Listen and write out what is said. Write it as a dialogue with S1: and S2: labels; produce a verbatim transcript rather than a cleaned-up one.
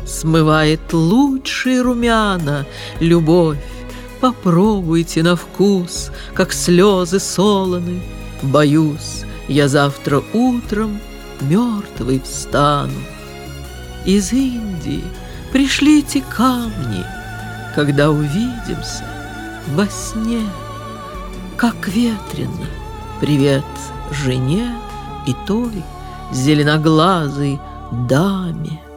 S1: смывает лучшие румяна. Любовь, попробуйте на вкус, как слезы солоны. Боюсь, я завтра утром мертвый встану. Из Индии пришлите камни, когда увидимся во сне. Как ветрено привет жене и той зеленоглазой даме.